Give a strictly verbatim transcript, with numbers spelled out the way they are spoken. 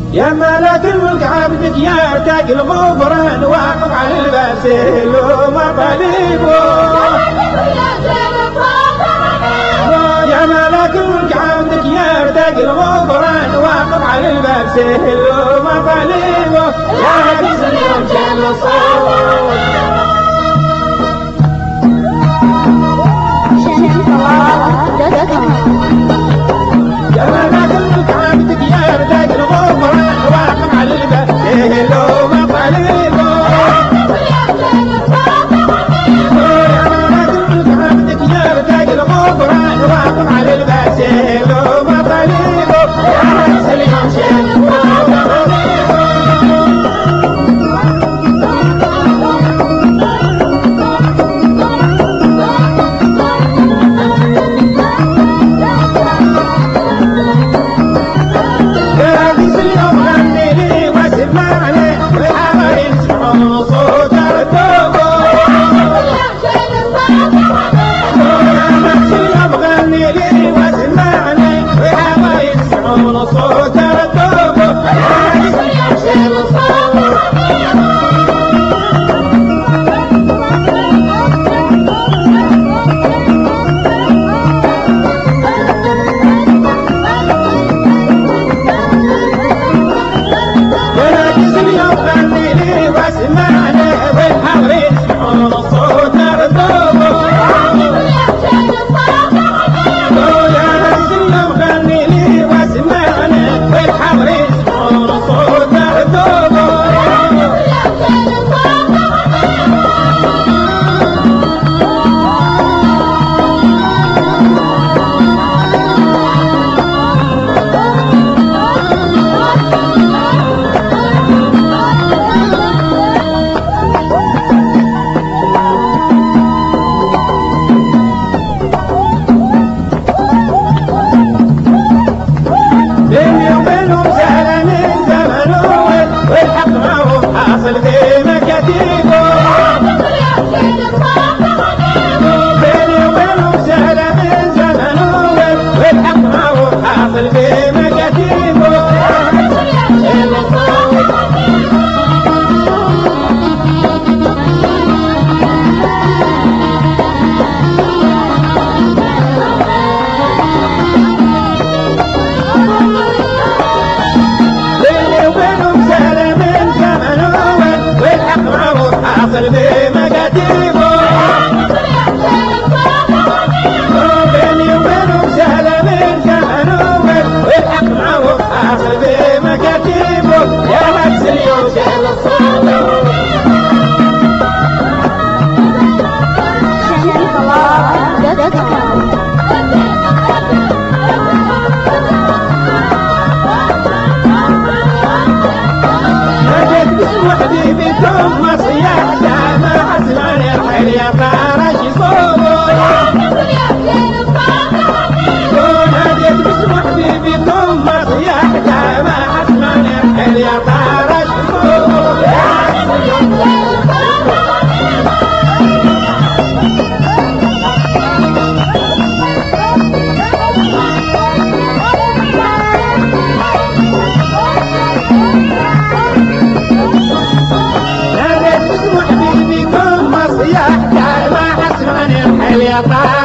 يا ملك الملك عبدك يا تاج الغفران واقف على الباسل ومطالبه. يا ملك الملك عبدك يا تاج الغفران واقف على الباسل ومطالبه. يا حديث اليوم كان الصوت يا ملك الملك عبدك يا تاج الغفران واقف على الباسل ومطالبه. يا ملك الملك عبدك يا تاج الغفران واقف على الباسل ومطالبه. يا حديث اليوم كان يا